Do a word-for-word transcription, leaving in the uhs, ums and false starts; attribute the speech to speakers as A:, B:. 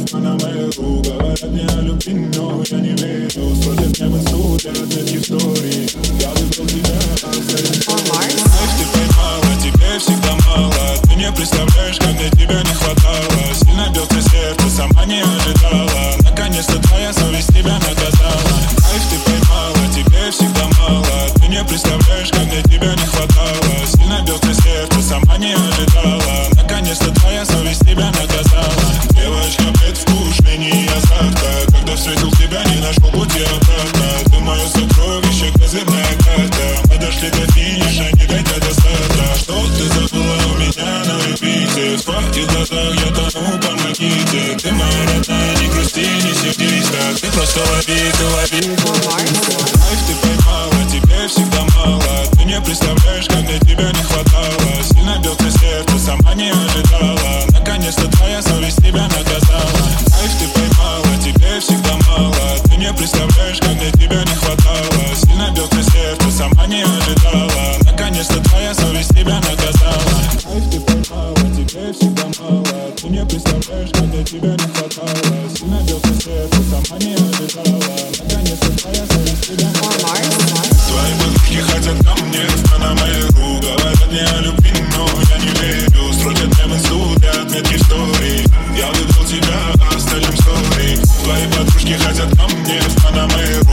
A: инста на мейлу. Говорят мне о любви, но я не верю. Спросят меня в инсту, я отметки в стори. Я выбрал тебя, оставим скорый. Знаешь, ты поймала, тебе всегда мало. Ты не представляешь, как мне тебя не хватало. Сильно бьется сердце, сама не ожидала. Наконец-то твоя совесть тебя наказала. Знаешь, ты поймала, тебе всегда мало. Ты не представляешь, как мне тебя не хватало. Сильно бьется сердце, сама не ожидала. Наконец-то твоя совесть тебя наказала. Девочка, предвкушение азарта. Когда встретил тебя, не нашел пути обратно. Ты мое сокровище, козырная карта. Мы дошли до финиша, не дойдя до старта. Что ты забыла у меня на репите? В твоих глазах я тону, помогите. Ты моя родная, не грусти, не сердись так. Ты просто лови, ты лови. Знаешь, ты поймала, тебе всегда мало. Ты не представляешь, как мне тебя не хватало. Сильно бьется сердце, сама не ожидала. Наконец-то твоя совесть тебя наказала. Знаешь, ты поймала, тебе всегда мало. Ты не представляешь, как мне тебя не хватало. Сильно бьется сердце, сама не ожидала. Наконец-то твоя совесть тебя наказала. Знаешь, ты поймала, тебе всегда мало. Ты не представляешь, как мне тебя не хватало. Сильно бьется сердце, сама не ожидала. Наконец-то твоя совесть тебя наказала. Твои подружки хотят ко мне инста на мейлу. Говорят мне о любви, но я не верю. Строчат мне в инсту, для отметки в стори. Я выбрал тебя, оставим скорый. Твои подружки хотят ко мне инста на мейлу.